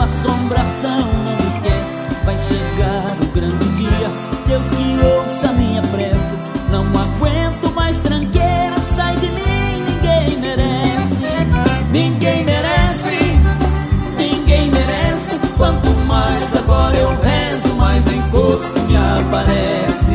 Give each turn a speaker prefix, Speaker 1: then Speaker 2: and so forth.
Speaker 1: assombração, não me esquece. Vai chegar o grande dia, Deus que ouça a minha prece. Não aguento mais tranqueira, sai de mim, ninguém merece. Ninguém merece, ninguém merece. Quanto mais agora eu rezo, mais encosto me aparece.